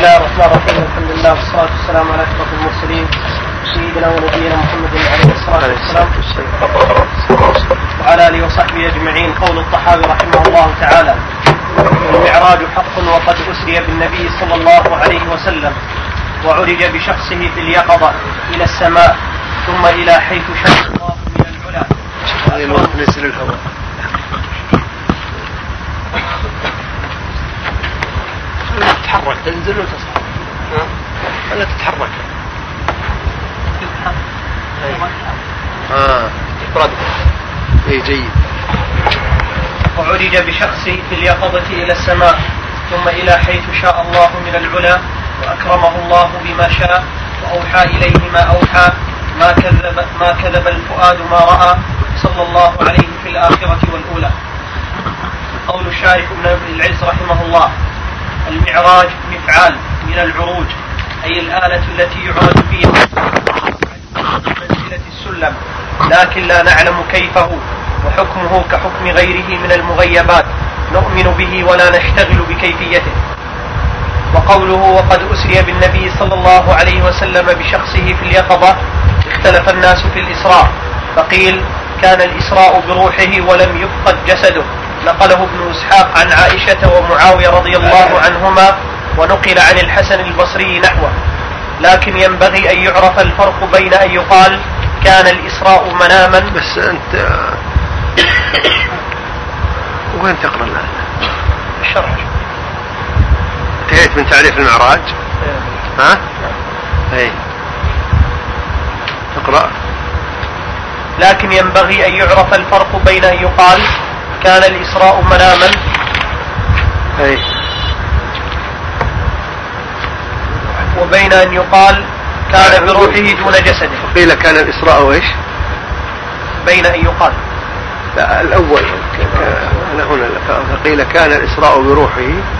الله الرحمن الرحيم. الحمد لله والصلاة والسلام على أشرف المرسلين سيدنا ونبينا محمد عليه الصلاة والسلام وعلى آله وصحبه أجمعين. قول الطحاوي رحمه الله تعالى: المعراج حق وقد أسري بالنبي صلى الله عليه وسلم وعرج بشخصه في اليقظة إلى السماء ثم إلى حيث شاء الله من العلا. نزل الهواء. تتحرك تنزل وتصعد ولا تتحرك؟ اي جيد. وعرج بشخصه في اليقظة إلى السماء ثم إلى حيث شاء الله من العلا وأكرمه الله بما شاء وأوحى إليه ما أوحى ما كذب الفؤاد ما رأى صلى الله عليه في الآخرة والأولى. قول الشارح ابن العز رحمه الله: المعراج مفعال من العروج، أي الآلة التي يعرج فيها منزلة السلم، لكن لا نعلم كيفه، وحكمه كحكم غيره من المغيبات، نؤمن به ولا نشتغل بكيفيته. وقوله وقد أسري بالنبي صلى الله عليه وسلم بشخصه في اليقظة، اختلف الناس في الإسراء، فقيل كان الإسراء بروحه ولم يفقد جسده، نقله ابن إسحاق عن عائشة ومعاوية رضي الله عنهما، ونقل عن الحسن البصري نحوه. لكن ينبغي أن يعرف الفرق بين أن يقال كان الإسراء مناما. بس أنت وين تقرأ الآن؟ الشرح. انتهيت من تعريف المعراج؟ ها؟ اي تقرأ. لكن ينبغي أن يعرف الفرق بين أن يقال كان الإسراء مناما أي وبين أن يقال كان بروحه دون جسده. قيل كان الإسراء وإيش؟ بين أن يقال. لا الأول هنا قيل كان الإسراء بروحه.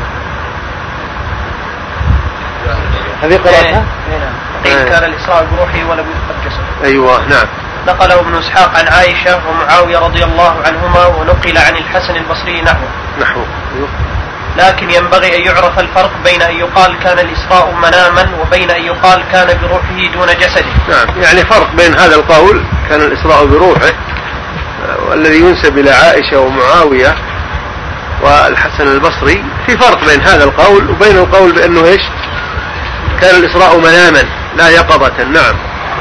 هذه قراءتها؟ قيل كان الإسراء بروحه ولم يفقد جسده. أيوة نعم. نقله ابن إسحاق عن عائشة ومعاوية رضي الله عنهما، ونقل عن الحسن البصري نحوه. لكن ينبغي أن يعرف الفرق بين أن يقال كان الإسراء مناما وبين أن يقال كان بروحه دون جسده. نعم، يعني فرق بين هذا القول كان الإسراء بروحه والذي ينسب إلى عائشة ومعاوية والحسن البصري، في فرق بين هذا القول وبين القول بأنه إيش؟ كان الإسراء مناما لا يقظة. نعم.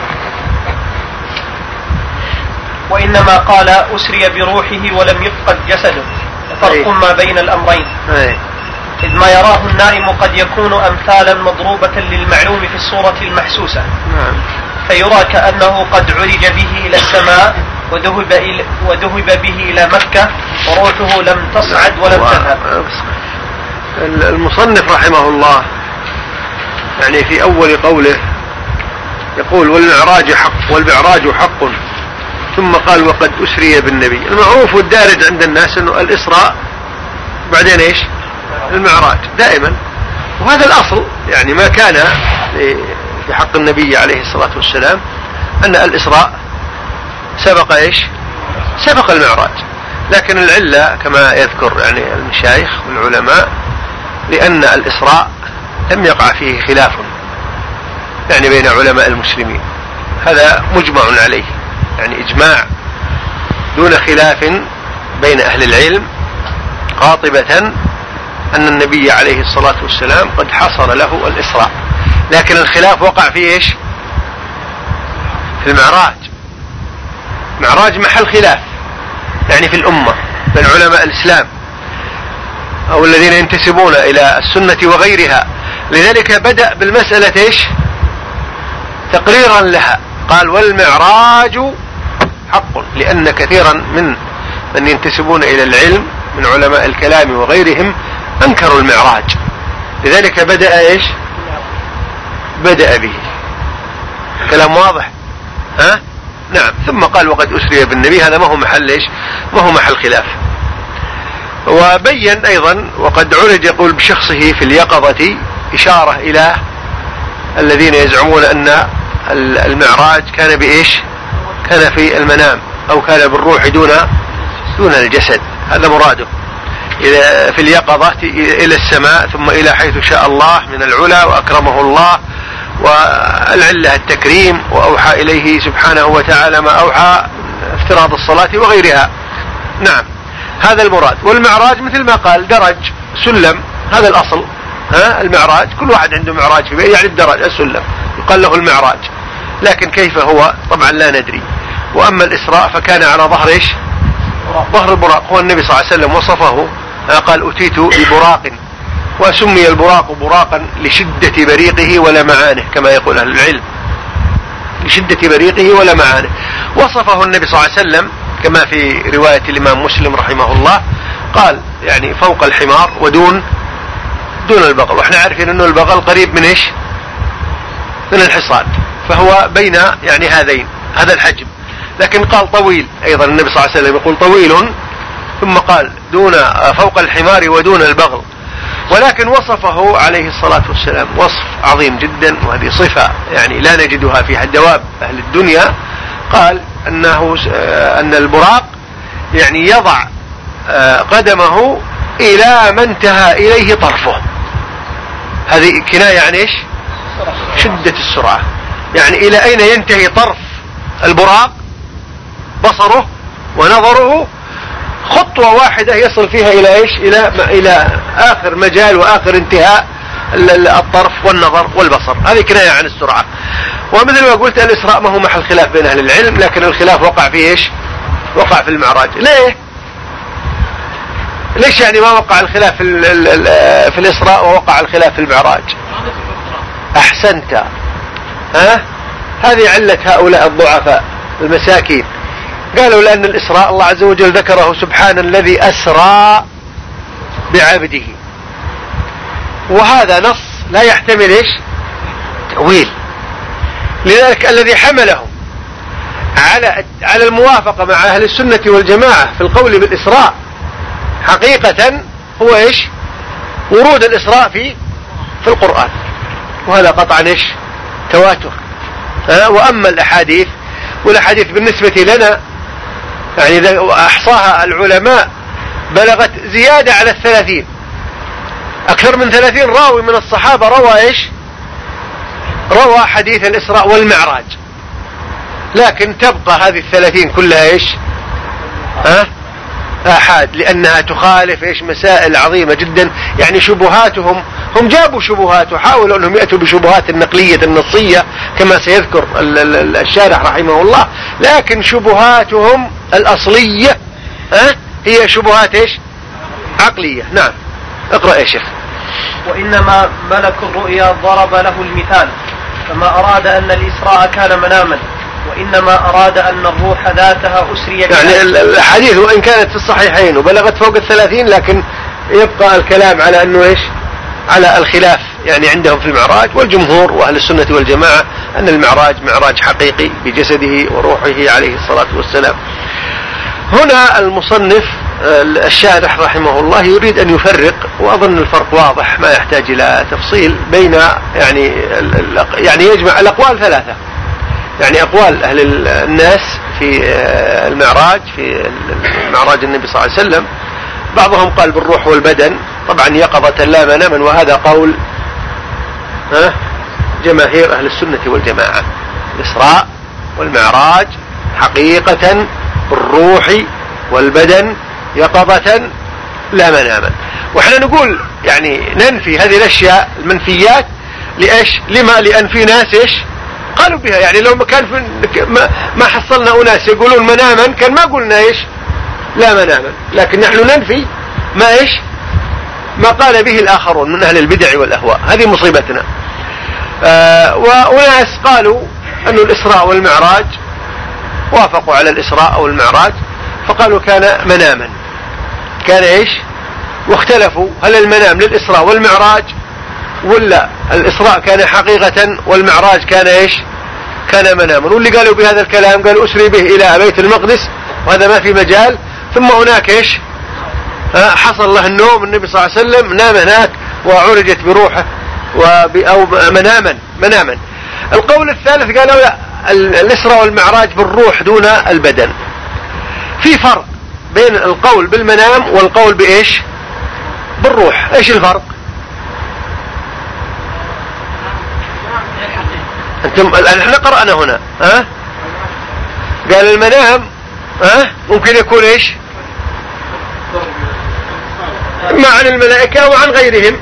وإنما قال أسري بروحه ولم يفقد جسده، فرق ما بين الأمرين. إذ ما يراه النائم قد يكون أمثالا مضروبة للمعلوم في الصورة المحسوسة، فيرى كأنه قد عرج به إلى السماء وذهب به إلى مكة وروحه لم تصعد ولم تذهب. المصنف رحمه الله يعني في أول قوله يقول والمعراج حق والمعراج حق، ثم قال وقد أسري بالنبي. المعروف والدارج عند الناس أنه الإسراء بعدين إيش؟ المعراج دائما، وهذا الأصل. يعني ما كان في حق النبي عليه الصلاة والسلام أن الإسراء سبق إيش؟ سبق المعراج. لكن العلة كما يذكر يعني المشايخ والعلماء لأن الإسراء لم يقع فيه خلاف يعني بين علماء المسلمين، هذا مجمع عليه، يعني إجماع دون خلاف بين أهل العلم قاطبة أن النبي عليه الصلاة والسلام قد حصل له الإسراء. لكن الخلاف وقع في إيش؟ في المعراج. معراج محل خلاف يعني في الأمة بين علماء الإسلام أو الذين ينتسبون إلى السنة وغيرها. لذلك بدأ بالمسألة إيش؟ تقريرا لها، قال والمعراج حق، لأن كثيرا من ينتسبون إلى العلم من علماء الكلام وغيرهم أنكروا المعراج، لذلك بدأ إيش؟ بدأ به. كلام واضح؟ ها؟ نعم. ثم قال وقد أسري بالنبي، هذا ما هو محل إيش؟ ما هو محل خلاف. وبين أيضا وقد عرج يقول بشخصه في اليقظة، إشارة إلى الذين يزعمون أن المعراج كان بإيش؟ كان في المنام أو كان بالروح دون الجسد، هذا مراده. في اليقظة إلى السماء ثم إلى حيث شاء الله من العلا وأكرمه الله، والعلة التكريم، وأوحى إليه سبحانه وتعالى ما أوحى، افتراض الصلاة وغيرها. نعم، هذا المراد. والمعراج مثل ما قال درج سلم، هذا الأصل. المعراج كل واحد عنده معراج في بيته، يعني الدرج السلم يقال له المعراج، لكن كيف هو طبعا لا ندري. وأما الإسراء فكان على ظهر إيش؟ ظهر البراق. هو النبي صلى الله عليه وسلم وصفه قال أتيت ببراق، وسمي البراق براقا لشدة بريقه ولمعانه كما يقول أهل العلم، لشدة بريقه ولمعانه. وصفه النبي صلى الله عليه وسلم كما في رواية الإمام مسلم رحمه الله، قال يعني فوق الحمار ودون البغل، واحنا عارفين انه البغل قريب من ايش؟ من الحصان، فهو بين يعني هذين، هذا الحجم. لكن قال طويل ايضا، النبي صلى الله عليه وسلم يقول طويل، ثم قال فوق الحمار ودون البغل. ولكن وصفه عليه الصلاة والسلام وصف عظيم جدا، وهذه صفة يعني لا نجدها في الدواب أهل الدنيا. قال أن البراق يعني يضع قدمه إلى ما انتهى إليه طرفه. هذه كناية عن إيش؟ شدة السرعة، يعني إلى أين ينتهي طرف البراق بصره ونظره، خطوة واحدة يصل فيها إلى إيش؟ إلى آخر مجال وآخر انتهاء الطرف والنظر والبصر. هذه كناية عن السرعة. ومثل ما قلت الإسراء ما هو محل خلاف بين أهل العلم، لكن الخلاف وقع فيه إيش؟ وقع في المعراج. ليش يعني ما وقع الخلاف في الإسراء ووقع الخلاف في المعراج؟ أحسنت. هذه علة هؤلاء الضعفاء المساكين، قالوا لأن الإسراء الله عز وجل ذكره سبحان الذي أسرى بعبده، وهذا نص لا يحتمل إيش؟ تأويل. لذلك الذي حملهم على الموافقة مع أهل السنة والجماعة في القول بالإسراء حقيقة هو إيش؟ ورود الإسراء في القرآن، وهذا قطعا إيش؟ تواتر. وأما الأحاديث، والأحاديث بالنسبة لنا يعني أحصاها العلماء بلغت زيادة على 30، أكثر من 30 راوي من الصحابة روى حديث الإسراء والمعراج. لكن تبقى هذه 30 كلها إيش؟ آحاد، لأنها تخالف إيش؟ مسائل عظيمة جدا. يعني شبهاتهم، هم جابوا شبهات وحاولوا أنهم يأتوا بشبهات النقلية النصية كما سيذكر الشارح رحمه الله، لكن شبهاتهم الأصلية هي شبهات إيش؟ عقلية. نعم، اقرأ يا شيخ. وإنما ملك الرؤيا ضرب له المثال، فما أراد أن الإسراء كان مناما، وإنما أراد أن الروح ذاتها أسري بها. يعني الحديث وإن كانت في الصحيحين وبلغت فوق 30، لكن يبقى الكلام على أنه إيش؟ على الخلاف يعني عندهم في المعراج. والجمهور وأهل السنة والجماعة أن المعراج معراج حقيقي بجسده وروحه عليه الصلاة والسلام. هنا المصنف الشارح رحمه الله يريد أن يفرق، وأظن الفرق واضح ما يحتاج إلى تفصيل، بين يعني يجمع الأقوال ثلاثة، يعني أقوال أهل الناس في المعراج، في معراج النبي صلى الله عليه وسلم. بعضهم قال بالروح والبدن طبعا يقظة لا مناما، وهذا قول جماهير أهل السنة والجماعة. الإسراء والمعراج حقيقة بالروح والبدن يقظة لا مناما. وإحنا نقول يعني ننفي هذه الأشياء المنفيات لإيش؟ لأن في ناس إيش؟ قالوا بها. يعني لو ما كان ما حصلنا أناس يقولون مناما كان ما قلنا إيش؟ لا مناما. لكن نحن ننفي ما إيش؟ ما قال به الآخرون من أهل البدع والأهواء. هذه مصيبتنا. وناس قالوا أن الإسراء والمعراج وافقوا على الإسراء أو المعراج، فقالوا كان مناما. كان إيش؟ واختلفوا هل المنام للإسراء والمعراج، ولا الإسراء كان حقيقة والمعراج كان إيش؟ كان مناما. واللي قالوا بهذا الكلام قالوا أسري به إلى بيت المقدس، وهذا ما في مجال. ثم هناك إيش؟ حصل له النوم، النبي صلى الله عليه وسلم نام هناك وعرجت بروحه أو مناما. القول الثالث قالوا لا، الإسراء والمعراج بالروح دون البدن. في فرق بين القول بالمنام والقول بإيش؟ بالروح. ايش الفرق؟ انتم الان احنا قرأنا هنا قال المنام ممكن يكون ايش؟ ما عن الملائكة وعن غيرهم.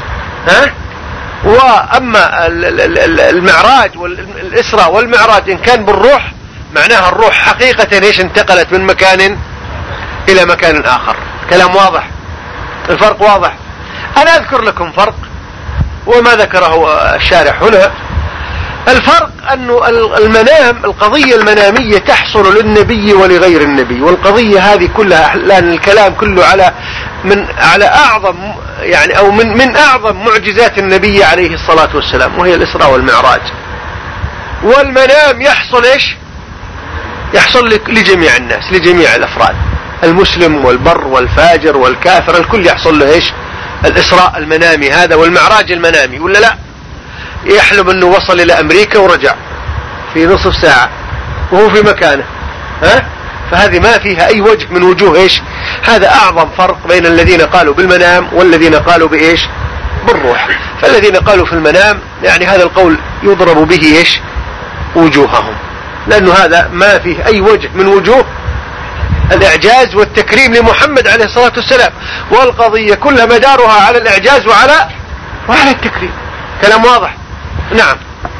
واما المعراج والاسراء والمعراج ان كان بالروح معناها الروح حقيقة ايش؟ انتقلت من مكان الى مكان اخر. كلام واضح؟ الفرق واضح؟ انا اذكر لكم فرق وما ذكره الشارح هنا. الفرق انه المنام، القضية المنامية تحصل للنبي ولغير النبي، والقضية هذه كلها لان الكلام كله على اعظم يعني او من اعظم معجزات النبي عليه الصلاة والسلام، وهي الاسراء والمعراج. والمنام يحصل ايش؟ يحصل لجميع الناس، لجميع الافراد، المسلم والبر والفاجر والكافر، الكل يحصل له ايش؟ الاسراء المنامي هذا والمعراج المنامي، ولا لا؟ يحلم انه وصل الى امريكا ورجع في نصف ساعة وهو في مكانه. فهذه ما فيها اي وجه من وجوه ايش؟ هذا اعظم فرق بين الذين قالوا بالمنام والذين قالوا بايش؟ بالروح. فالذين قالوا في المنام يعني هذا القول يضرب به ايش؟ وجوههم، لانه هذا ما فيه اي وجه من وجوه الاعجاز والتكريم لمحمد عليه الصلاة والسلام، والقضية كلها مدارها على الاعجاز وعلى التكريم. كلام واضح؟ نعم.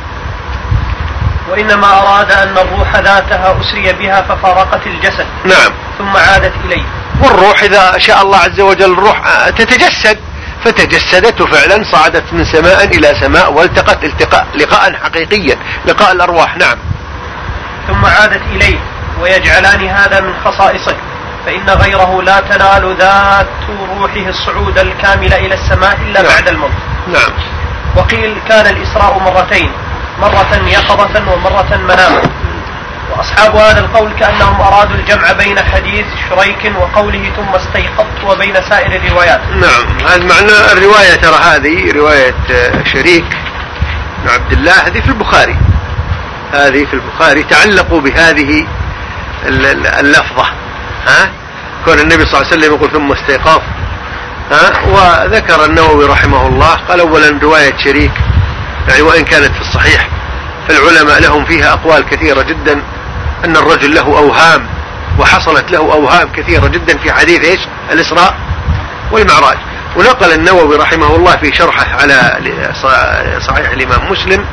وإنما أراد أن الروح ذاتها أسري بها ففارقت الجسد. نعم. ثم عادت إليه. والروح إذا شاء الله عز وجل الروح تتجسد، فتجسدت فعلا، صعدت من سماء إلى سماء والتقت لقاء حقيقيا، لقاء الأرواح. نعم. ثم عادت إليه، ويجعلان هذا من خصائصه، فإن غيره لا تنال ذات روحه الصعود الكامل إلى السماء إلا بعد الموت. نعم. وقيل كان الإسراء مرتين، مرة يقظة ومرة مناما. وأصحاب هذا القول كأنهم أرادوا الجمع بين حديث شريك وقوله ثم استيقظت وبين سائر الروايات. نعم، هذا معنى الرواية. ترى هذه رواية شريك بن عبد الله، هذه في البخاري، هذه في البخاري. تعلقوا بهذه اللفظة، كون النبي صلى الله عليه وسلم يقول ثم استيقظ. وذكر النووي رحمه الله قال اولا رواية شريك يعني وان كانت في الصحيح، فالعلماء لهم فيها اقوال كثيرة جدا، ان الرجل له اوهام، وحصلت له اوهام كثيرة جدا في حديث ايش؟ الاسراء والمعراج. ونقل النووي رحمه الله في شرحه على صحيح الامام مسلم،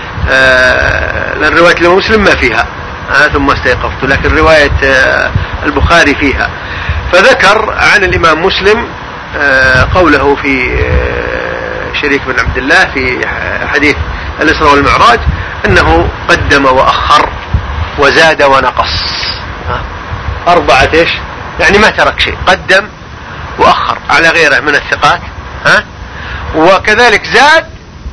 لان رواية الامام مسلم ما فيها ثم استيقظت، لكن رواية البخاري فيها. فذكر عن الامام مسلم قوله في شريك بن عبد الله في حديث الإسراء والمعراج أنه قدم وأخر وزاد ونقص، أربعة إيش؟ يعني ما ترك شيء، قدم وأخر على غيره من الثقات، وكذلك زاد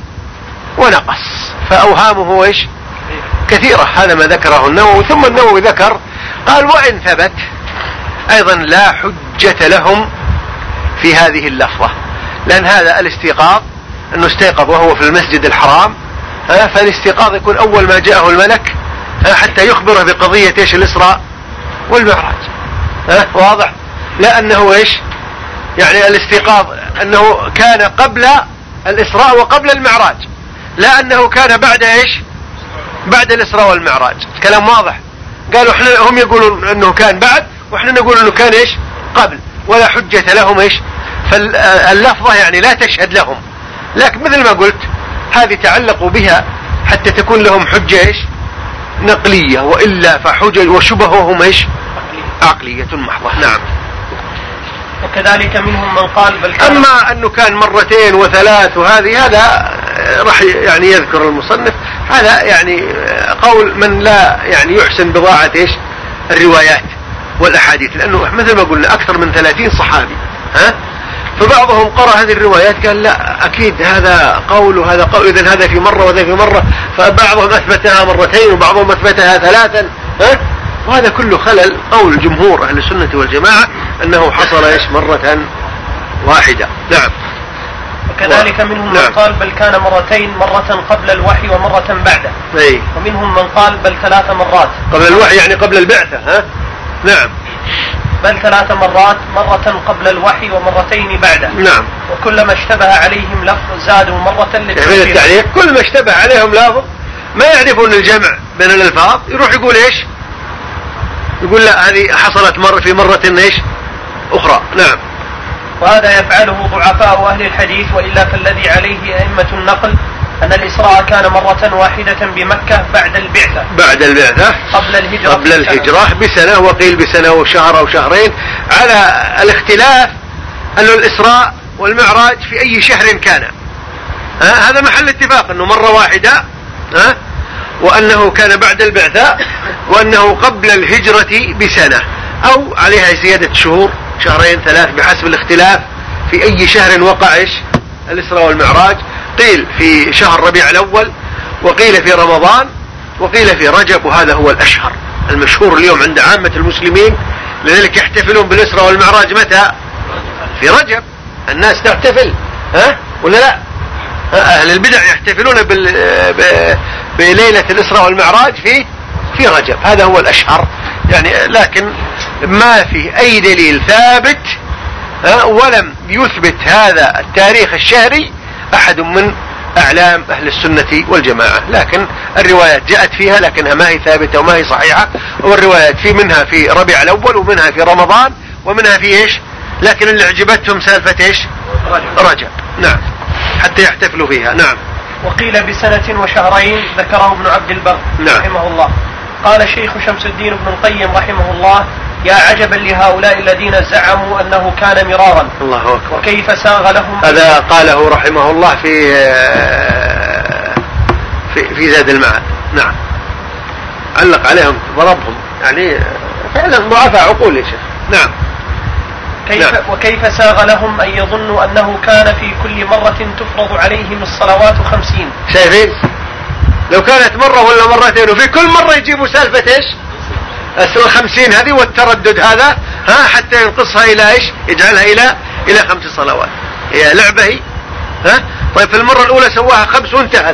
ونقص، فأوهامه إيش؟ كثيرة. هذا ما ذكره النووي. ثم النووي ذكر قال وإن ثبت أيضا لا حجة لهم في هذه اللفظة، لأن هذا الاستيقاظ أنه استيقظ وهو في المسجد الحرام، فالاستيقاظ يكون أول ما جاءه الملك حتى يخبره بقضية إيش؟ الإسراء والمعراج. واضح؟ لا أنه إيش؟ يعني الاستيقاظ أنه كان قبل الإسراء وقبل المعراج، لا أنه كان بعد إيش؟ بعد الإسراء والمعراج. كلام واضح؟ قالوا هم يقولون أنه كان بعد، وإحنا نقول أنه كان إيش؟ قبل، ولا حجة لهم إيش؟ فاللفظة يعني لا تشهد لهم، لكن مثل ما قلت هذه تعلقوا بها حتى تكون لهم حجة إيش؟ نقلية، وإلا فحجج وشبههم إيش؟ عقلية محضة. نعم. وكذلك منهم من قال بل كان، أما أنه كان مرتين وثلاث وهذه، هذا راح يعني يذكر المصنف، هذا يعني قول من لا يعني يحسن بضاعة إيش؟ الروايات والأحاديث، لأنه مثل ما قلنا أكثر من 30 صحابي، فبعضهم قرأ هذه الروايات قال لا أكيد هذا قول وهذا قول، إذن هذا في مرة وهذا في مرة، فبعضهم أثبتها مرتين وبعضهم أثبتها ثلاثا، وهذا كله خلل. قول جمهور أهل السنة والجماعة أنه حصل إيش؟ مرة واحدة. نعم. وكذلك منهم من قال بل كان مرتين، مرة قبل الوحي ومرة بعده. ومنهم من قال بل 3 مرات قبل الوحي يعني قبل البعثة. نعم. بل 3 مرات، مرة قبل الوحي ومرتين بعده. نعم. وكلما اشتبه عليهم لفظ زادوا مرة للتعليق. كل ما اشتبه عليهم لفظ ما يعرفون الجمع بين الألفاظ يروح يقول إيش؟ يقول لا هذه حصلت مرة في مرة إيش أخرى. نعم. وهذا يفعله ضعفاء أهل الحديث، وإلا فالذي عليه أئمة النقل أن الإسراء كان مرة واحدة بمكة بعد البعثة قبل الهجرة بسنة، وقيل بسنة وشهر أو شهرين، على الاختلاف أن الإسراء والمعراج في أي شهر كان. هذا محل اتفاق أنه مرة واحدة، وأنه كان بعد البعثة، وأنه قبل الهجرة بسنة، أو عليها زيادة شهور، 2 3 بحسب الاختلاف في أي شهر وقع الإسراء والمعراج. قيل في شهر ربيع الأول، وقيل في رمضان، وقيل في رجب، وهذا هو الأشهر المشهور اليوم عند عامة المسلمين. لذلك يحتفلون بالإسراء والمعراج متى؟ في رجب. الناس تحتفل ولا لا؟ أهل البدع يحتفلون بليلة الإسراء والمعراج في رجب، هذا هو الأشهر يعني. لكن ما في أي دليل ثابت ولم يثبت هذا التاريخ الشهري أحد من أعلام أهل السنة والجماعة. لكن الروايات جاءت فيها، لكنها ما هي ثابتة وما هي صحيحة. والروايات منها في ربيع الأول، ومنها في رمضان، ومنها في إيش؟ لكن اللي عجبتهم سالفة إيش؟ رجب. نعم، حتى يحتفلوا فيها. نعم. وقيل بسنة وشهرين، ذكره ابن عبد البر رحمه الله. قال شيخ شمس الدين ابن القيم رحمه الله: يا عجبا لهؤلاء الذين زعموا أنه كان مرارا. الله أكبر. وكيف ساغ لهم. هذا قاله رحمه الله في زاد المعاد. نعم. علق عليهم ضربهم، يعني فعلا ضعفاء عقول يا شيخ. نعم. وكيف ساغ لهم أن يظنوا أنه كان في كل مرة تفرض عليهم الصلوات 50. شايفين؟ لو كانت مرة ولا مرتين، وفي كل مرة يجيبوا سالفة إيش؟ 50 هذه والتردد هذا، حتى ينقصها إلى إيش؟ يجعلها إلى 5 صلوات. هي لعبة هي. طيب في المرة الأولى سواها 5 وانتهت.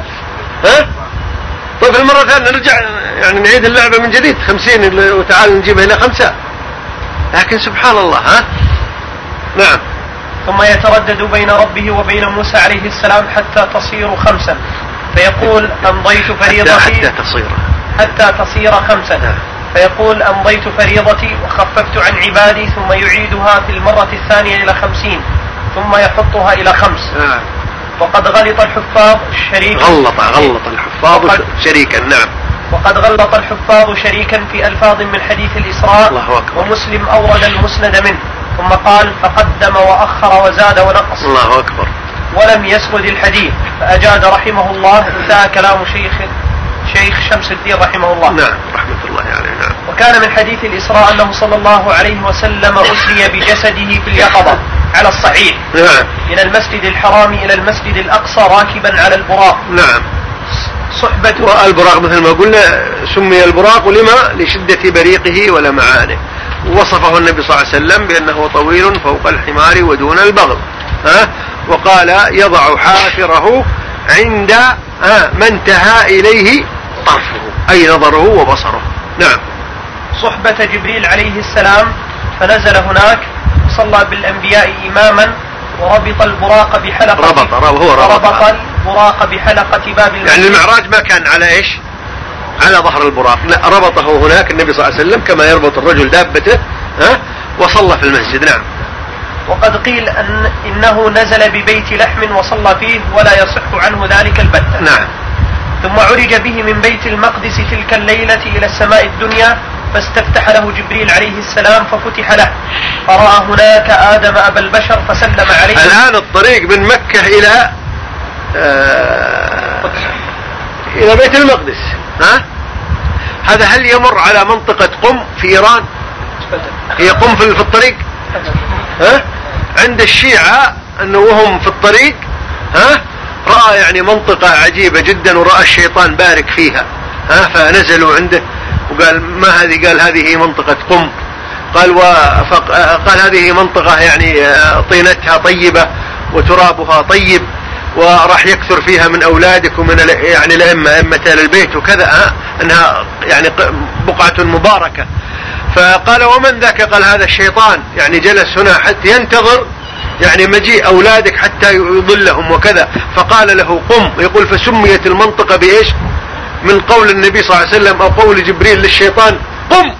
طيب في المرة الثانية نرجع يعني نعيد اللعبة من جديد 50 وتعال نجيبها إلى 5. لكن سبحان الله. نعم. ثم يتردد بين ربه وبين موسى عليه السلام حتى تصير 5، فيقول أمضيت فريضتي حتى تصير 5. فيقول أمضيت فريضتي وخففت عن عبادي، ثم يعيدها في المرة الثانية إلى 50، ثم يحطها إلى 5. وقد غلط الحفاظ شريكا. غلط الحفاظ شريكا. نعم. وقد غلط الحفاظ شريكا في ألفاظ من حديث الإسراء، ومسلم أورد المسند منه، ثم قال فقدم وأخر وزاد ونقص. الله أكبر. ولم يسرد الحديث، فأجاد رحمه الله. انتهى كلام شيخ شمس الدين رحمه الله. نعم، رحمة الله عليه. نعم. وكان من حديث الإسراء أنه صلى الله عليه وسلم أسري بجسده في اليقظة على الصحيح. نعم. من المسجد الحرام إلى المسجد الأقصى راكبا على البراق. نعم. صحبة. والبراق مثل ما قلنا سمي البراق لما؟ لشدة بريقه ولمعانه. وصفه النبي صلى الله عليه وسلم بأنه طويل فوق الحمار ودون البغل. وقال يضع حافره عند ما انتهى إليه طرفه، أي نظره وبصره. نعم. صحبة جبريل عليه السلام، فنزل هناك صلى بالأنبياء إماما، وربط البراق بحلقة. ربط البراق بحلقة باب المسجد. يعني المعراج ما كان على إيش؟ على ظهر البراق، لا، ربطه هناك النبي صلى الله عليه وسلم كما يربط الرجل دابته، وصلى في المسجد. نعم. وقد قيل إنه نزل ببيت لحم وصلى فيه، ولا يصح عنه ذلك البتة. نعم. ثم عرج به من بيت المقدس تلك الليلة إلى السماء الدنيا، فاستفتح له جبريل عليه السلام ففتح له، فرأى هناك آدم أبا البشر فسلم عليه. الآن الطريق من مكة إلى بيت المقدس، هذا هل يمر على منطقة قم في إيران؟ هي قم في الطريق. عند الشيعة أنه وهم في الطريق رأى يعني منطقة عجيبة جدا، ورأى الشيطان بارك فيها، فنزلوا عنده وقال ما هذه؟ قال هذه منطقة قم. قال هذه منطقة يعني طينتها طيبة وترابها طيب، وراح يكثر فيها من أولادك ومن يعني أئمة البيت وكذا، أنها يعني بقعة مباركة. فقال ومن ذاك؟ قال هذا الشيطان، يعني جلس هنا حتى ينتظر يعني مجيء أولادك حتى يضلهم وكذا. فقال له قم. يقول فسميت المنطقة بإيش؟ من قول النبي صلى الله عليه وسلم أو قول جبريل للشيطان قم،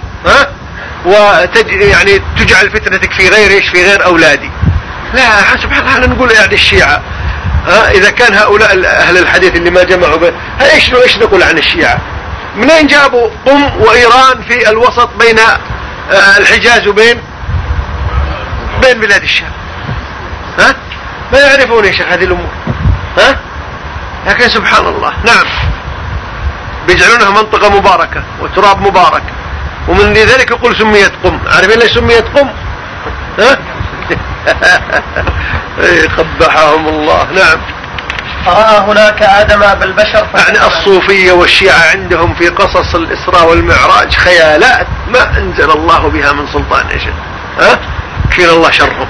يعني تجعل فتنتك في غير إيش؟ في غير أولادي. لا سبحان الله، نقول يعني الشيعة إذا كان هؤلاء أهل الحديث اللي ما جمعوا بين إيش نقول عن الشيعة؟ منين جابوا قم وإيران في الوسط بين الحجاز وبين بلاد الشام؟ ما يعرفون ايش هذه الامور. لكن سبحان الله، نعم، بيجعلونها منطقة مباركة وتراب مبارك، ومن ذلك يقول سميت قم. عارفين ليش سميت قم؟ قبحهم الله. نعم. فرأى هناك آدم أبا البشر. يعني الصوفية والشيعة عندهم في قصص الإسراء والمعراج خيالات ما أنزل الله بها من سلطان. إيش كفينا الله شرهم.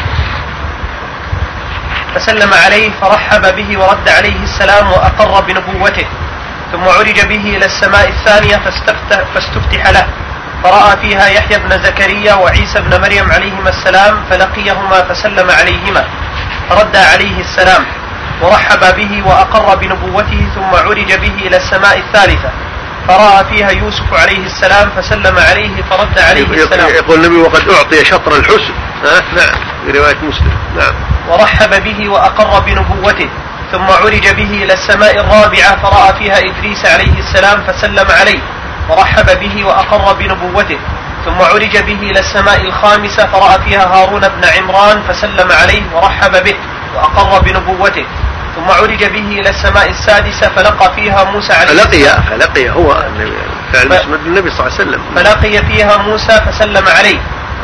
فسلم عليه فرحب به ورد عليه السلام وأقر بنبوته، ثم عرج به إلى السماء الثانية فاستفتح له، فرأى فيها يحيى بن زكريا وعيسى بن مريم عليهما السلام، فلقيهما فسلم عليهما فرد عليه السلام ورحب به وأقر بنبوته، ثم عرج به إلى السماء الثالثة فرأى فيها يوسف عليه السلام فسلم عليه فرد عليه السلام. يقول النبي وقد أعطي شطر الحسن. نعم، في رواية مسلم. نعم. ورحب به وأقر بنبوته، ثم عرج به إلى السماء الرابعة فرأى فيها إدريس عليه السلام فسلم عليه ورحب به وأقر بنبوته، ثم عرج به إلى السماء الخامسة فرأى فيها هارون بن عمران فسلم عليه ورحب به وأقر بنبوته، ثم عرج به إلى السماء السادسة فلقى فيها موسى عليه السلام. فلقي هو النبي صلى الله عليه وسلم. فلقي فيها موسى فسلم عليه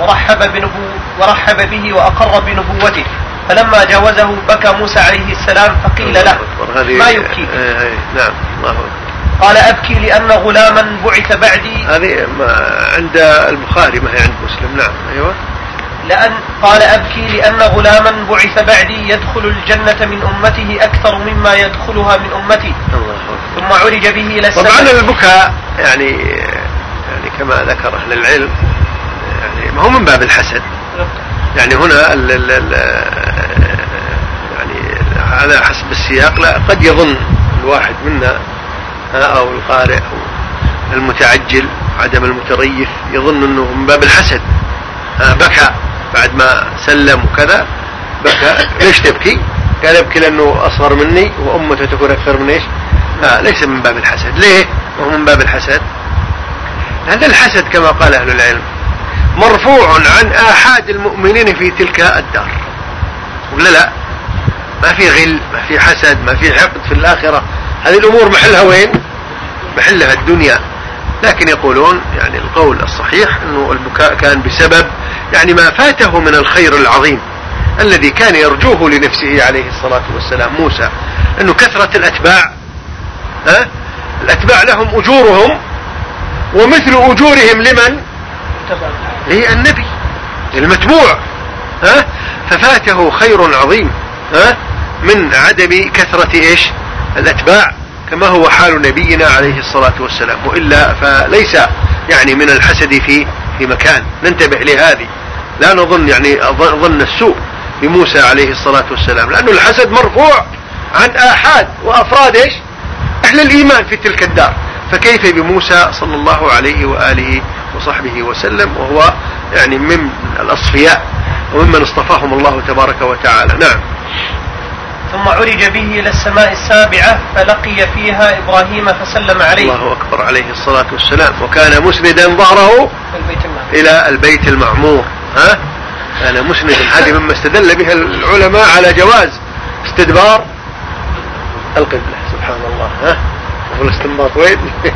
ورحب به وأقر بنبوته، فلما جاوزه بكى موسى عليه السلام فقيل له ما يبكيك؟ نعم. قال أبكي لأن غلاما بعث بعدي. هذه عند البخاري ما هي عند مسلم. نعم. أيوة. قال أبكي لأن غلاما بعث بعدي يدخل الجنة من أمته أكثر مما يدخلها من أمتي. ثم عرج به إلى السماء. طبعا البكاء يعني كما ذكر أهل العلم يعني ما هو من باب الحسد. يعني هنا يعني على حسب السياق لا قد يظن الواحد منا أو القارئ أو المتعجل عدم المتريث يظن أنه من باب الحسد. بكى بعد ما سلم وكذا بكى. ليش تبكي؟ قال ابكي لأنه أصغر مني وأمته تكون أكثر من إيش؟ ليس من باب الحسد. ليه وهو من باب الحسد؟ هذا الحسد كما قال أهل العلم مرفوع عن آحاد المؤمنين في تلك الدار، ولا لا؟ ما في غل، ما في حسد، ما في حقد في الآخرة. هذه الأمور محلها وين؟ محلها الدنيا. لكن يقولون يعني القول الصحيح أنه البكاء كان بسبب يعني ما فاته من الخير العظيم الذي كان يرجوه لنفسه عليه الصلاة والسلام موسى، أنه كثرة الأتباع الأتباع لهم أجورهم ومثل أجورهم لمن؟ للنبي المتبوع. ففاته خير عظيم من عدم كثرة إيش؟ الأتباع، كما هو حال نبينا عليه الصلاة والسلام. وإلا فليس يعني من الحسد في مكان. ننتبه لهذه، لا نظن يعني ظن السوء بموسى عليه الصلاة والسلام، لأنه الحسد مرفوع عن آحاد وأفراد إيش؟ أهل الإيمان في تلك الدار، فكيف بموسى صلى الله عليه وآله وصحبه وسلم وهو يعني من الأصفياء وممن اصطفاهم الله تبارك وتعالى. نعم. ثم عرج به إلى السماء السابعة فلقي فيها إبراهيم فسلم عليه. الله أكبر عليه الصلاة والسلام. وكان مسندا ظهره إلى البيت المعمور. كان مسندا. هذه مما استدل بها العلماء على جواز استدبار القبلة. سبحان الله. والاستنباط وين؟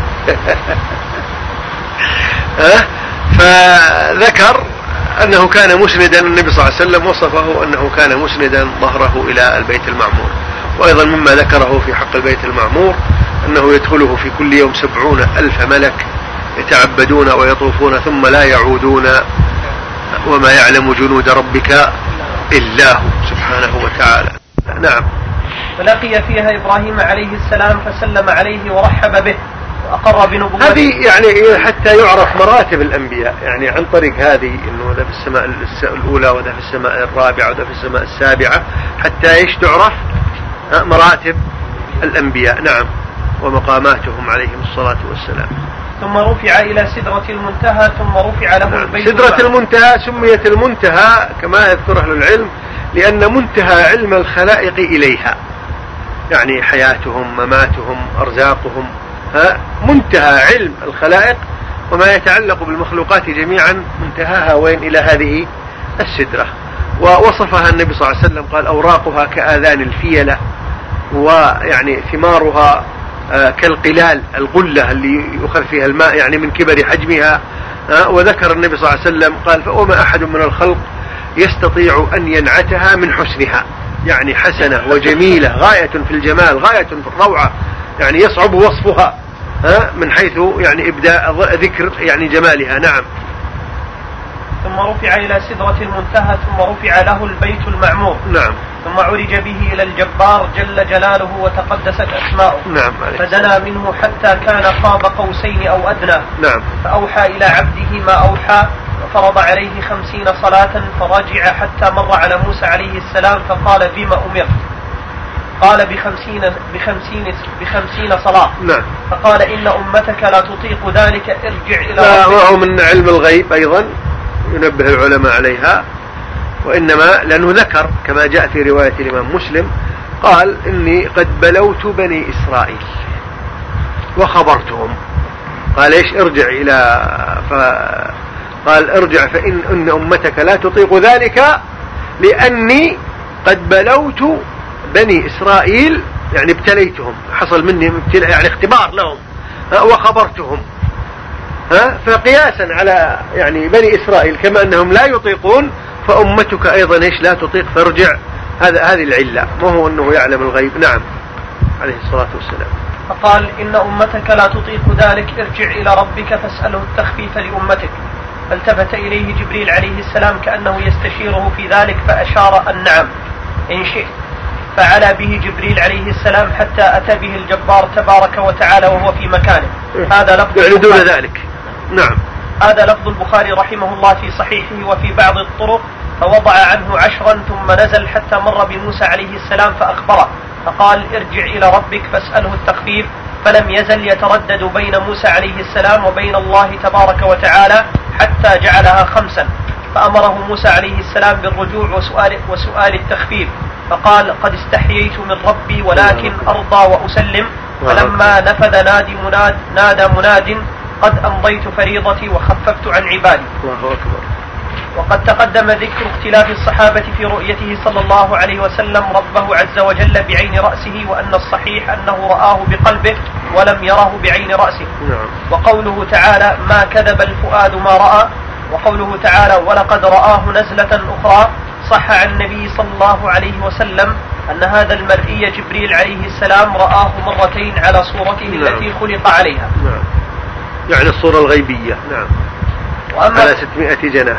فذكر أنه كان مسندا. النبي صلى الله عليه وسلم وصفه أنه كان مسندا ظهره إلى البيت المعمور. وأيضا مما ذكره في حق البيت المعمور أنه يدخله في كل يوم 70,000 ملك يتعبدون ويطوفون ثم لا يعودون وما يعلم جنود ربك إلا هو سبحانه وتعالى. نعم. فلقي فيها إبراهيم عليه السلام فسلم عليه ورحب به، وأقر بنبوته. هذه يعني حتى يعرف مراتب الأنبياء، يعني عن طريق هذه إنه ذا في السماء الأولى وذا في السماء الرابعة وذا في السماء السابعة، حتى إيش تعرف مراتب الأنبياء. نعم، ومقاماتهم عليهم الصلاة والسلام. ثم رفع إلى سدرة المنتهى ثم رفع له البيت. سدرة المنتهى سميت المنتهى كما يذكر أهل العلم لأن منتهى علم الخلائق إليها، يعني حياتهم مماتهم أرزاقهم، منتهى علم الخلائق وما يتعلق بالمخلوقات جميعا منتهاها وين؟ إلى هذه السدرة. ووصفها النبي صلى الله عليه وسلم قال أوراقها كآذان الفيلة، ويعني ثمارها كالقلال الغلة اللي يؤخذ فيها الماء يعني من كبر حجمها. وذكر النبي صلى الله عليه وسلم قال فأما أحد من الخلق يستطيع أن ينعتها من حسنها، يعني حسنة وجميلة غاية في الجمال غاية في الروعة، يعني يصعب وصفها من حيث يعني إبداء ذكر يعني جمالها. نعم. ثم رفع إلى سدرة المنتهى ثم رفع له البيت المعمور. نعم. ثم عرج به إلى الجبار جل جلاله وتقدست أسماؤه. نعم. فدنا منه حتى كان قاب قوسين أو أدنى. نعم. فأوحى إلى عبده ما أوحى وفرض عليه 50 صلاة، فرجع حتى مر على موسى عليه السلام فقال بما أمرت؟ قال بخمسين صلاة. نعم. فقال إن أمتك لا تطيق ذلك، ارجع إلى ربك. وهو من علم الغيب أيضا ينبه العلماء عليها، وإنما لأنه ذكر كما جاء في رواية الإمام مسلم قال إني قد بلوت بني إسرائيل وخبرتهم. قال إيش؟ ارجع إلى قال ارجع فإن أمتك لا تطيق ذلك لأني قد بلوت بني إسرائيل، يعني ابتليتهم، حصل مني يعني اختبار لهم، وخبرتهم. فقياسا على يعني بني إسرائيل كما أنهم لا يطيقون فأمتك أيضا إيش؟ لا تطيق، فارجع. هذه العلة، ما هو أنه يعلم الغيب. نعم عليه الصلاة والسلام. فقال إن أمتك لا تطيق ذلك، ارجع إلى ربك فاسأله التخفيف لأمتك. فالتفت إليه جبريل عليه السلام كأنه يستشيره في ذلك فأشار أن نعم إن شئت. فعلى به جبريل عليه السلام حتى أتى به الجبار تبارك وتعالى وهو في مكانه. هذا لفظ يعني دون ذلك. نعم. هذا لفظ البخاري رحمه الله في صحيحه وفي بعض الطرق. فوضع عنه 10 ثم نزل حتى مر بموسى عليه السلام فأخبره فقال ارجع إلى ربك فاسأله التخفيف. فلم يزل يتردد بين موسى عليه السلام وبين الله تبارك وتعالى حتى جعلها 5. فأمره موسى عليه السلام بالرجوع وسؤال التخفيف، فقال قد استحييت من ربي ولكن أرضى وأسلم. فلما نفذ نادى مناد قد أمضيت فريضتي وخففت عن عبادي. الله أكبر. وقد تقدم ذكر اختلاف الصحابة في رؤيته صلى الله عليه وسلم ربه عز وجل بعين رأسه، وأن الصحيح أنه رآه بقلبه ولم يره بعين رأسه. وقوله تعالى ما كذب الفؤاد ما رأى، وقوله تعالى ولقد رآه نزلة أخرى. صح عن النبي صلى الله عليه وسلم أن هذا المرئي جبريل عليه السلام رآه مرتين على صورته التي خلق عليها. يعني الصورة الغيبية. نعم. على 600 جناح.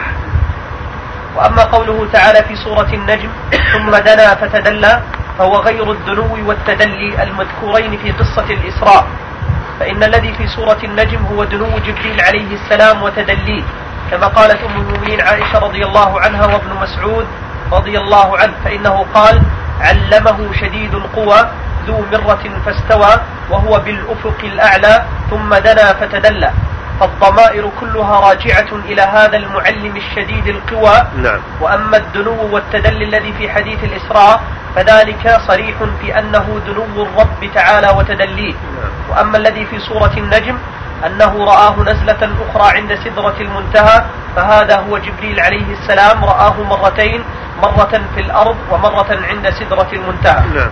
وأما قوله تعالى في سورة النجم ثم دنا فتدلى فهو غير الدنو والتدلي المذكورين في قصة الإسراء، فإن الذي في سورة النجم هو دنو جبريل عليه السلام وتدليه، كما قالت أم المؤمنين عائشة رضي الله عنها وابن مسعود رضي الله عنه، فإنه قال علمه شديد القوى ذو مرة فاستوى وهو بالأفق الأعلى ثم دنا فتدلى. فالضمائر كلها راجعة إلى هذا المعلم الشديد القوى. نعم. وأما الدنو والتدلي الذي في حديث الإسراء فذلك صريح في أنه دنو الرب تعالى وتدليه. نعم. وأما الذي في سورة النجم أنه رآه نزلة أخرى عند سدرة المنتهى فهذا هو جبريل عليه السلام رآه مرتين، مرة في الأرض ومرة عند سدرة المنتهى. نعم.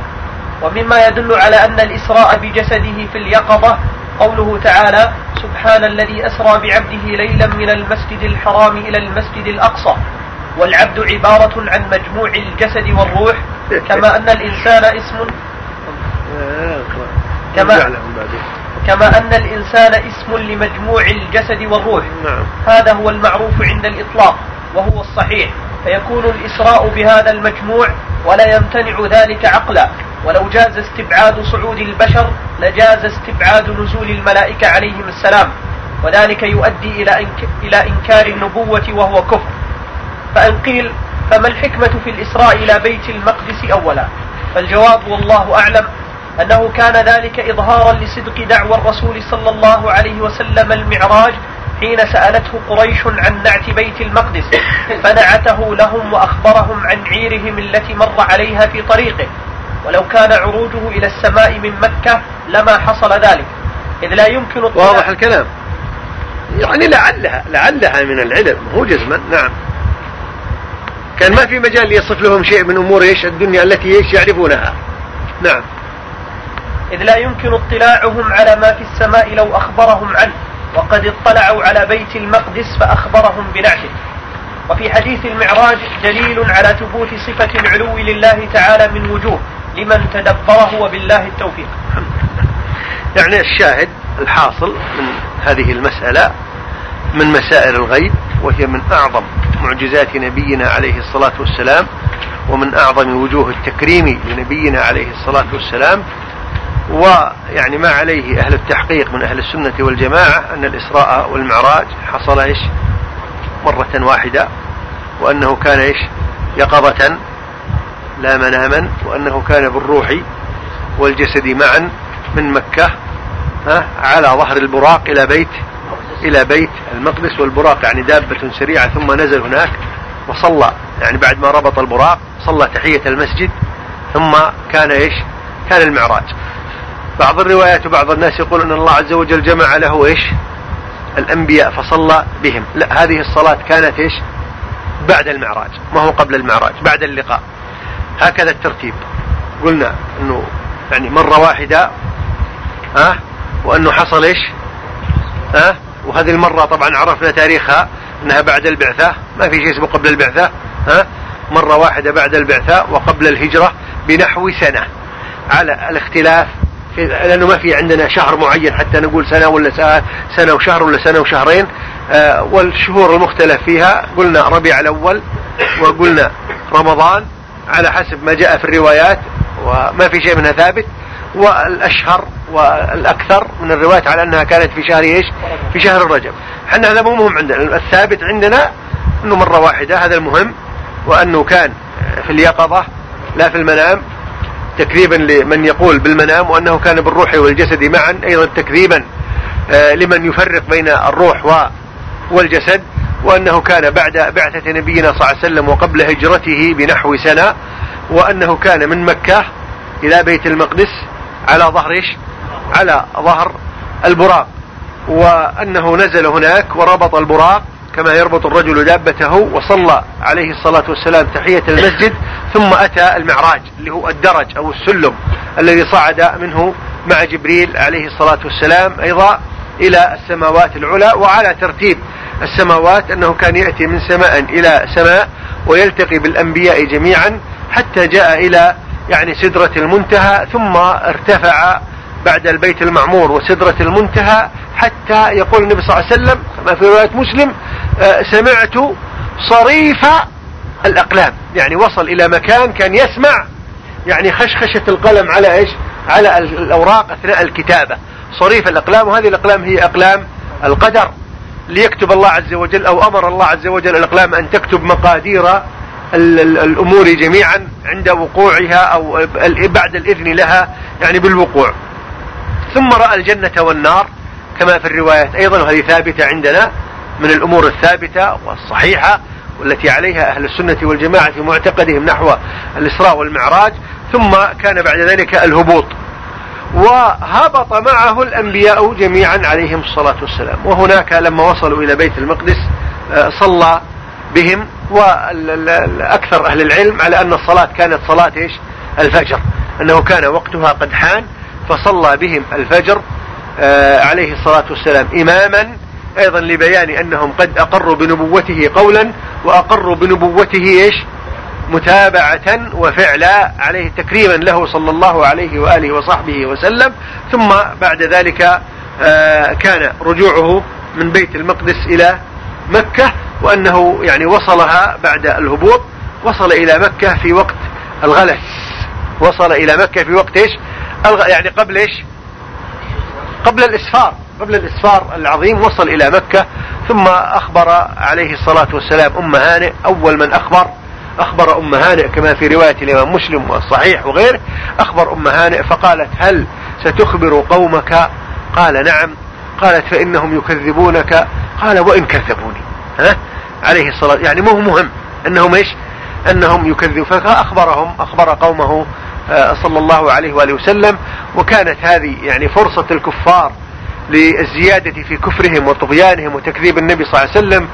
ومما يدل على أن الإسراء بجسده في اليقظة قوله تعالى سبحان الذي أسرى بعبده ليلا من المسجد الحرام إلى المسجد الأقصى. والعبد عبارة عن مجموع الجسد والروح، كما أن الإنسان اسم لمجموع الجسد والروح. نعم. هذا هو المعروف عند الإطلاق وهو الصحيح، فيكون الإسراء بهذا المجموع ولا يمتنع ذلك عقلا، ولو جاز استبعاد صعود البشر لجاز استبعاد نزول الملائكة عليهم السلام، وذلك يؤدي إلى إنكار النبوة وهو كفر. فإن قيل فما الحكمة في الإسراء إلى بيت المقدس أولا؟ فالجواب والله أعلم أنه كان ذلك إظهارا لصدق دعوى الرسول صلى الله عليه وسلم المعراج حين سألته قريش عن نعت بيت المقدس فنعته لهم وأخبرهم عن عيرهم التي مر عليها في طريقه، ولو كان عروجه إلى السماء من مكة لما حصل ذلك، إذ لا يمكن واضح الكلام، يعني لعلها من العلم هو جزما. نعم، كان ما في مجال يصف لهم شيء من أمور الدنيا التي يعرفونها. نعم، إذ لا يمكن اطلاعهم على ما في السماء لو أخبرهم عنه، وقد اطلعوا على بيت المقدس فأخبرهم بنعته. وفي حديث المعراج دليل على ثبوت صفة العلو لله تعالى من وجوه لمن تدبره، وبالله التوفيق. يعني الشاهد الحاصل من هذه المسألة من مسائل الغيب، وهي من أعظم معجزات نبينا عليه الصلاة والسلام، ومن أعظم وجوه التكريم لنبينا عليه الصلاة والسلام. ويعني ما عليه أهل التحقيق من أهل السنة والجماعة أن الإسراء والمعراج حصل مرة واحدة، وأنه كان يقظة لا مناما، وأنه كان بالروح والجسد معا من مكة على ظهر البراق إلى بيت المقدس. والبراق يعني دابة سريعة، ثم نزل هناك وصلى، يعني بعد ما ربط البراق صلى تحية المسجد، ثم كان المعراج. بعض الروايات وبعض الناس يقول أن الله عز وجل جمع له الأنبياء فصلى بهم. لا، هذه الصلاة كانت بعد المعراج، ما هو قبل المعراج، بعد اللقاء. هكذا الترتيب. قلنا أنه يعني مرة واحدة، وأنه حصل وهذه المرة طبعا عرفنا تاريخها أنها بعد البعثة، ما في شيء اسمه قبل البعثة. مرة واحدة بعد البعثة وقبل الهجرة بنحو سنة، على الاختلاف لأنه ما في عندنا شهر معين حتى نقول سنة ولا سنة وشهر ولا سنة وشهرين. والشهور المختلف فيها قلنا ربيع الأول وقلنا رمضان على حسب ما جاء في الروايات، وما في شيء منها ثابت. والأشهر والأكثر من الروايات على أنها كانت في شهر في شهر الرجب. حنا هذا مو مهم عندنا، الثابت عندنا أنه مرة واحدة، هذا المهم، وأنه كان في اليقظة لا في المنام، تكذيبا لمن يقول بالمنام، وأنه كان بالروح والجسد معا، أيضا تكذيبا لمن يفرق بين الروح والجسد، وأنه كان بعد بعثة نبينا صلى الله عليه وسلم وقبل هجرته بنحو سنة، وأنه كان من مكة إلى بيت المقدس على ظهر البراق، وأنه نزل هناك وربط البراق كما يربط الرجل دابته، وصلى عليه الصلاة والسلام تحية المسجد، ثم أتى المعراج اللي هو الدرج أو السلم الذي صعد منه مع جبريل عليه الصلاة والسلام أيضا إلى السماوات العلى. وعلى ترتيب السماوات أنه كان يأتي من سماء إلى سماء ويلتقي بالأنبياء جميعا حتى جاء إلى سدرة المنتهى، ثم ارتفع بعد البيت المعمور وسدرة المنتهى حتى يقول النبي صلى الله عليه وسلم كما في رواية مسلم: سمعت صريف الأقلام، يعني وصل إلى مكان كان يسمع خشخشة القلم على الأوراق أثناء الكتابة، صريف الأقلام. وهذه الأقلام هي أقلام القدر، ليكتب الله عز وجل، أو أمر الله عز وجل الأقلام أن تكتب مقادير الأمور جميعا عند وقوعها أو بعد الإذن لها بالوقوع. ثم رأى الجنة والنار كما في الروايات أيضا، وهذه ثابتة عندنا من الأمور الثابتة والصحيحة والتي عليها أهل السنة والجماعة في معتقدهم نحو الإسراء والمعراج. ثم كان بعد ذلك الهبوط، وهبط معه الأنبياء جميعا عليهم الصلاة والسلام. وهناك لما وصلوا إلى بيت المقدس صلى بهم، وأكثر أهل العلم على أن الصلاة كانت صلاة الفجر، أنه كان وقتها قد حان، فصلى بهم الفجر عليه الصلاة والسلام إماما، أيضا لبيان أنهم قد أقروا بنبوته قولا وأقروا بنبوته متابعة وفعلا، عليه تكريما له صلى الله عليه وآله وصحبه وسلم. ثم بعد ذلك كان رجوعه من بيت المقدس إلى مكة، وأنه وصلها بعد الهبوط، وصل إلى مكة في وقت الغلس، وصل إلى مكة في وقت إيش؟ يعني قبل إيش؟ قبل الإسفار العظيم وصل إلى مكة. ثم أخبر عليه الصلاة والسلام أم هانئ، أول من أخبر أم هانئ كما في رواية الإمام مسلم والصحيح وغيره، أخبر أم هانئ فقالت: هل ستخبر قومك؟ قال: نعم. قالت: فإنهم يكذبونك. قال: وإن كذبوني. عليه الصلاة، يعني مهم أنهم إيش؟ أنهم يكذبون. فأخبر قومه صلى الله عليه وآله وسلم. وكانت هذه يعني فرصة الكفار للزيادة في كفرهم وطغيانهم وتكذيب النبي صلى الله عليه وسلم.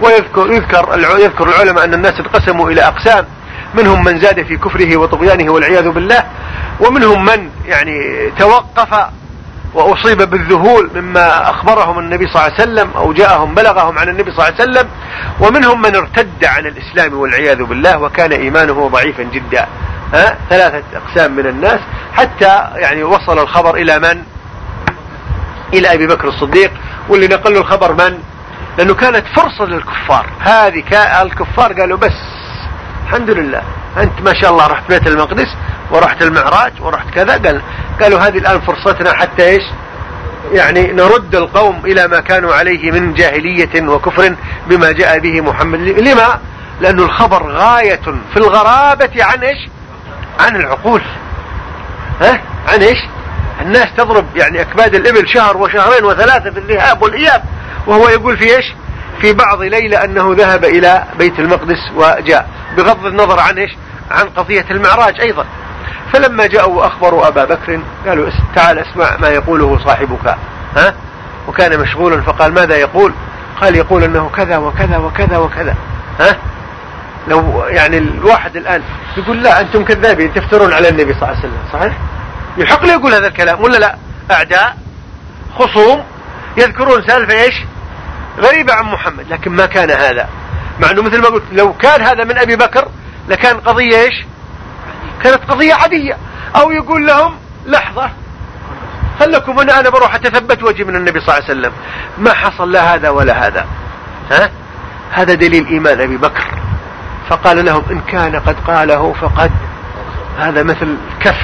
ويذكر العلماء أن الناس انقسموا إلى أقسام، منهم من زاد في كفره وطغيانه والعياذ بالله، ومنهم من يعني توقف وأصيب بالذهول مما أخبرهم النبي صلى الله عليه وسلم أو بلغهم عن النبي صلى الله عليه وسلم، ومنهم من ارتد عن الإسلام والعياذ بالله وكان إيمانه ضعيفا جدا. 3 أقسام من الناس، حتى يعني وصل الخبر إلى من؟ إلى أبي بكر الصديق. واللي نقل الخبر من؟ لأنه كانت فرصة للكفار. هذه الكفار قالوا: بس الحمد لله، أنت ما شاء الله رحت بيت المقدس ورحت المعراج ورحت كذا. قالوا: هذه الآن فرصتنا حتى إيش؟ يعني نرد القوم إلى ما كانوا عليه من جاهلية وكفر بما جاء به محمد. لما؟ لأن الخبر غاية في الغرابة عن إيش؟ عن العقول. عن إيش؟ الناس تضرب يعني أكباد الإبل شهر وشهرين وثلاثة في الذهاب والإياب، وهو يقول في إيش؟ في بعض ليلة أنه ذهب إلى بيت المقدس وجاء، بغض النظر عن إيش؟ عن قضية المعراج أيضا. فلما جاءوا وأخبروا أبا بكر قالوا: تعال اسمع ما يقوله صاحبك. وكان مشغولا فقال: ماذا يقول؟ قال: يقول أنه كذا وكذا وكذا وكذا. لو يعني الواحد الآن يقول: لا أنتم كذابين تفترون على النبي صلى الله عليه وسلم، صحيح؟ يحق له يقول هذا الكلام ولا لا؟ أعداء خصوم يذكرون سالفة إيش؟ غريبة عن محمد، لكن ما كان هذا. مع أنه مثل ما قلت لو كان هذا من أبي بكر لكان قضية إيش؟ كانت قضية عادية. أو يقول لهم: لحظة خلكم أنا بروح أتثبت وجهي من النبي صلى الله عليه وسلم. ما حصل لا هذا ولا هذا. هذا دليل إيمان أبي بكر. فقال لهم: إن كان قد قاله فقد، هذا مثل كف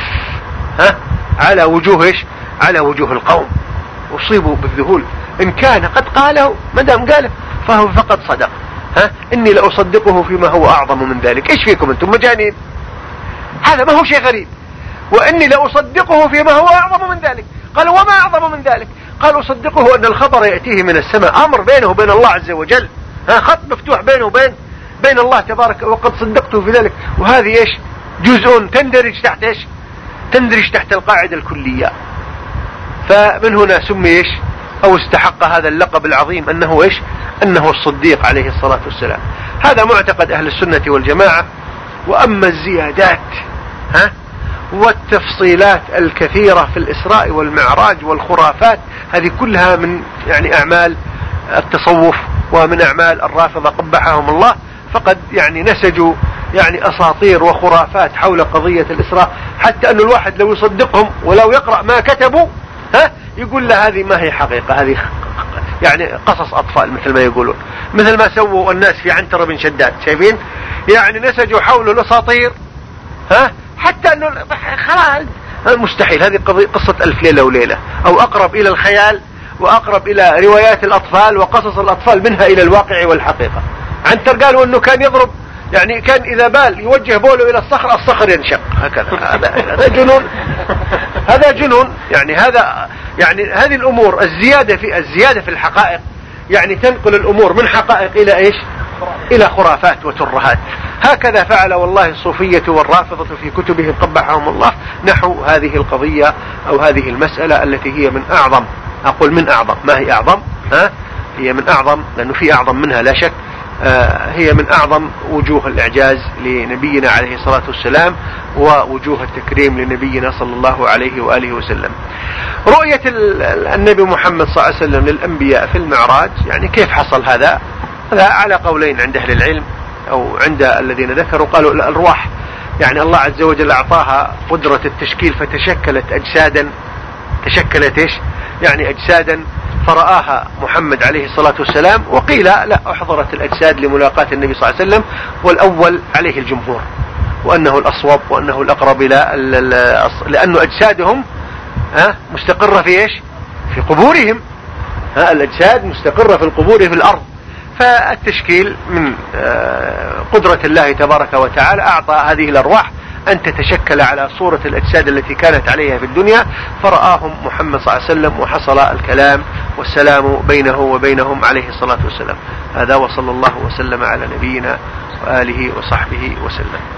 على وجوه إيش؟ على وجوه القوم أصيبوا بالذهول. إن كان قد قاله، ما دام قاله فهو فقد صدق. إني لأصدقه فيما هو أعظم من ذلك. إيش فيكم أنتم مجانين؟ هذا ما هو شيء غريب. وإني لأصدقه فيما هو أعظم من ذلك. قال: وما أعظم من ذلك؟ قال: أصدقه أن الخبر يأتيه من السماء، أمر بينه وبين الله عز وجل، خط مفتوح بينه وبين الله تبارك، وقد صدقته في ذلك. وهذه إيش؟ جزء تندرج تحت إيش؟ تندرج تحت القاعدة الكلية. فمن هنا سمي إيش؟ أو استحق هذا اللقب العظيم أنه إيش؟ أنه الصديق عليه الصلاة والسلام. هذا معتقد أهل السنة والجماعة. وأما الزيادات والتفصيلات الكثيرة في الإسراء والمعراج والخرافات، هذه كلها من يعني أعمال التصوف ومن أعمال الرافضة قبحهم الله. فقد يعني نسجوا يعني أساطير وخرافات حول قضية الإسراء، حتى أن الواحد لو يصدقهم ولو يقرأ ما كتبوا يقول له هذه ما هي حقيقة، هذه يعني قصص أطفال مثل ما يقولون، مثل ما سووا الناس في عنترة بن شداد. شايفين يعني نسجوا حوله الأساطير حتى أنه خلاص مستحيل. هذه قصة ألف ليلة وليلة، أو أقرب إلى الخيال وأقرب إلى روايات الأطفال وقصص الأطفال منها إلى الواقع والحقيقة. عنتر قالوا أنه كان يضرب، يعني كان إذا بال يوجه بوله إلى الصخر ينشق هكذا. هذا جنون، هذا جنون. يعني هذه الأمور الزيادة في الحقائق يعني تنقل الأمور من حقائق إلى إيش؟ إلى خرافات وترهات. هكذا فعل والله الصوفية والرافضة في كتبهم قبحهم الله نحو هذه القضية أو هذه المسألة التي هي من أعظم، أقول من أعظم، ما هي أعظم؟ هي من أعظم، لأنه في أعظم منها لا شك. هي من أعظم وجوه الإعجاز لنبينا عليه الصلاة والسلام ووجوه التكريم لنبينا صلى الله عليه وآله وسلم. رؤية النبي محمد صلى الله عليه وسلم للأنبياء في المعراج، يعني كيف حصل هذا على قولين عند أهل العلم أو عند الذين ذكروا. قالوا الأرواح يعني الله عز وجل أعطاها قدرة التشكيل فتشكلت أجسادا، تشكلت إيش؟ يعني أجسادا فرآها محمد عليه الصلاة والسلام. وقيل لا، أحضرت الأجساد لملاقاة النبي صلى الله عليه وسلم، والأول عليه الجمهور وأنه الأصوب وأنه الأقرب لأنه أجسادهم مستقرة في إيش؟ في قبورهم. الأجساد مستقرة في القبور في الأرض. فالتشكيل من قدرة الله تبارك وتعالى أعطى هذه الأرواح أن تتشكل على صورة الأجساد التي كانت عليها في الدنيا، فرآهم محمد صلى الله عليه وسلم وحصل الكلام والسلام بينه وبينهم عليه الصلاة والسلام. هذا وصلى الله وسلم على نبينا وآله وصحبه وسلم.